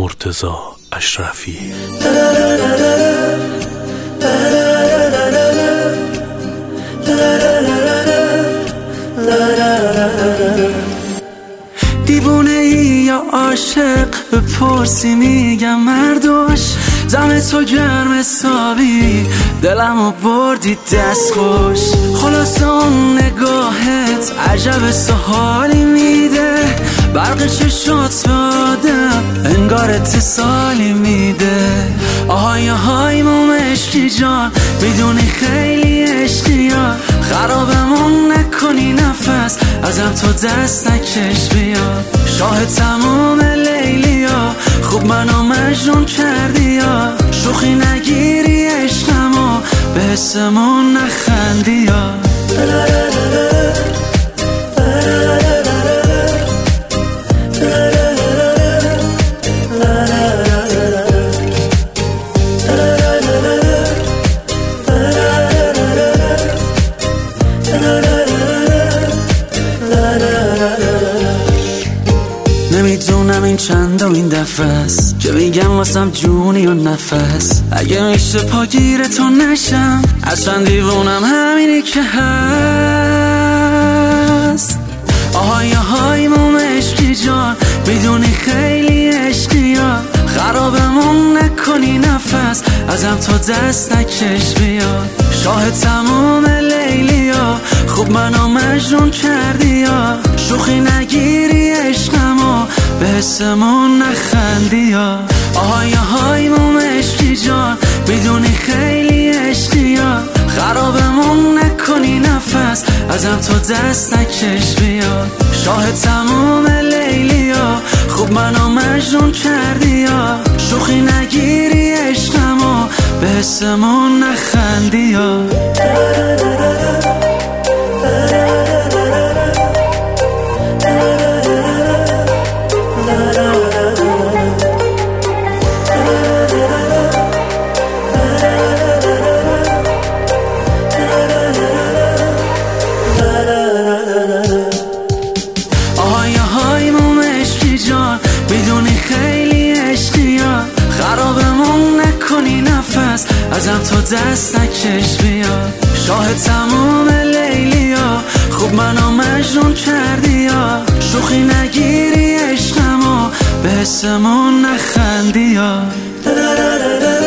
مرتضی اشرفی. دیوونه ای یا عاشق بپرسی میگم مردوش، دم تو گرم حسابی دلمو بردی دست خوش. خلاص اون نگاهت عجب سحالی میده، برق چشات به آدم انگار اتصالی میده. آهای آهای مومشکی جان میدونی خیلی عشقی ها، خرابمون نکنی نفس ازم تو دست نکش بیا. شاه تموم لیلی ها خوب منو مجنون کردی ها، شوخی نگیری عشقمو به حسمون نخندی ها. نمیدونم این چندمین دفعه است که میگم واسم جونی و نفس، اگه میشه پاگیر تو نشم اصلا دیوونم همینی که هست. آهای آهای مومشکی جان میدونی خیلی عشقی ها، خرابمون نکنی نفس ازم تو دست نکش بیا. شاه تموم لیلی ها خوب منو مجنون کردی ها، شوخی نگیری عشقمو به حسمون نخندی ها. آهای آهای مومشکی جان میدونی خیلی عشقی ها، خرابمون نکنی نفس ازم تو دست نکش بیا. شاه تموم لیلی ها خوب منو مجنون کردی ها، شوخی نگیری عشقمو به حسمون نخندی ها. میدونی خیلی عشقی ها، خرابمون نکنی نفس ازم تو دست نکش بیا. شاه تموم لیلی ها خوب منو مجنون کردی ها، شوخی نگیری عشقمو به حسمون نخندی ها.